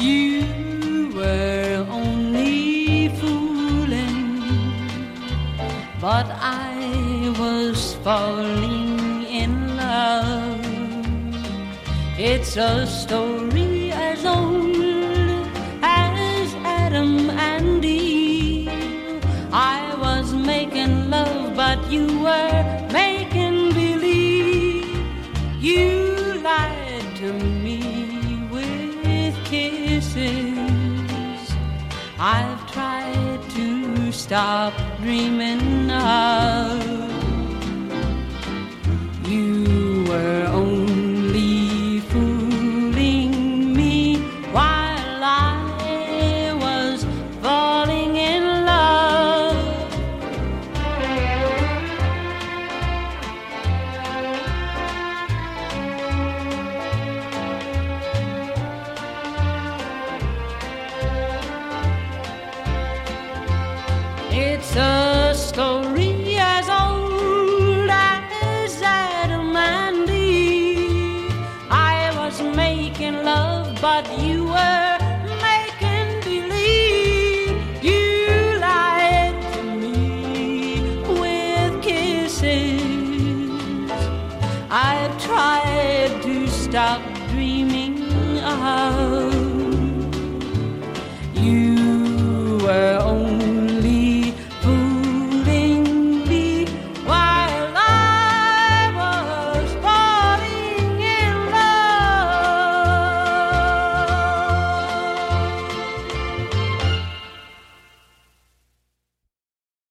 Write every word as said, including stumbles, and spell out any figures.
You were only fooling, but I was falling in love. It's a story as old as Adam and Eve. I was making love, but you were making believe. You lied to me with kisses. I've tried to stop dreaming of. You were only fooling me while I was falling in love. It's a story as old as Adam and Eve. I was making love, but you were making believe. You lied to me with kisses. I've tried to stop dreaming of